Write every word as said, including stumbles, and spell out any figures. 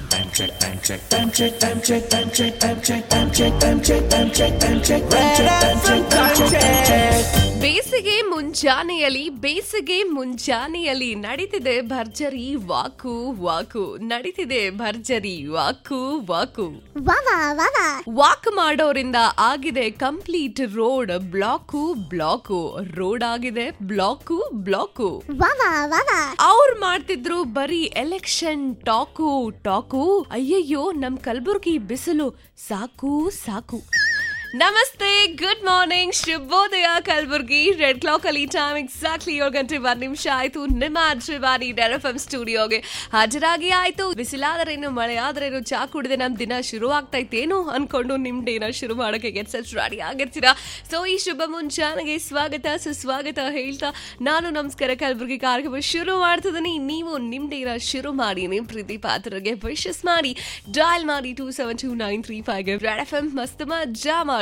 Time check, time check, time check, time check, time check, time check, time check, time check, time check, time check, time check, time check. ಬೇಸಿಗೆ ಮುಂಜಾನೆಯಲ್ಲಿ ಬೇಸಿಗೆ ಮುಂಜಾನೆಯಲ್ಲಿ ನಡೀತಿದೆ ಭರ್ಜರಿ ವಾಕು ವಾಕು ನಡೀತಿದೆ ಭರ್ಜರಿ ವಾಕು ವಾಕು walk ಮಾಡೋರಿಂದ ಆಗಿದೆ complete road block block road ಆಗಿದೆ block block ಅವ್ರು ಮಾಡ್ತಿದ್ರು ಬರೀ ಎಲೆಕ್ಷನ್ ಟಾಕು ಟಾಕು ಅಯ್ಯಯ್ಯೋ ನಮ್ ಕಲಬುರ್ಗಿ ಬಿಸಿಲು ಸಾಕು ಸಾಕು. ನಮಸ್ತೆ, ಗುಡ್ ಮಾರ್ನಿಂಗ್, ಶುಭೋದಯ ಕಲಬುರ್ಗಿ. ರೆಡ್ ಕ್ಲಾಕ್ ಅಲ್ಲಿ ಟೈಮ್ ಎಕ್ಸಾಕ್ಟ್ಲಿ ಏಳು ಗಂಟೆ ಒಂದು ನಿಮಿಷ ಆಯ್ತು. ನಿಮ್ಮ ಶ್ರೀವಾಣಿ ಡೆರ್ ಎಫ್ ಎಂ ಸ್ಟುಡಿಯೋಗೆ ಹಾಜರಾಗಿ ಆಯ್ತು. ಬಿಸಿಲಾದರೇನು ಮಳೆ ಆದ್ರೇನು ಚಾ ಕುಡಿದೆ ನಮ್ ದಿನ ಶುರು ಆಗ್ತೈತೇನು ಅನ್ಕೊಂಡು ನಿಮ್ ಡೇನ ಶುರು ಮಾಡಕ್ಕೆ ಗೆಟ್ ಸೆಟ್ ರೆಡಿ ಆಗಿರ್ತೀರಾ. ಸೊ ಈ ಶುಭ ಮುಂಜಾನೆಗೆ ಸ್ವಾಗತ ಸುಸ್ವಾಗತ ಹೇಳ್ತಾ ನಾನು ನಮಸ್ಕಾರ ಕಲಬುರ್ಗಿ ಕಾರ್ಯಕ್ರಮ ಶುರು ಮಾಡ್ತಿದ್ದೀನಿ. ನೀವು ನಿಮ್ ಡೇನ ಶುರು ಮಾಡಿ ನಿಮ್ ಪ್ರೀತಿ ಪಾತ್ರರಿಗೆ ವಿಶಸ್ ಮಾಡಿ ಡಯಲ್ ಮಾಡಿ two seven two nine three five Red F M ಮಸ್ತ್ ಮಜಾ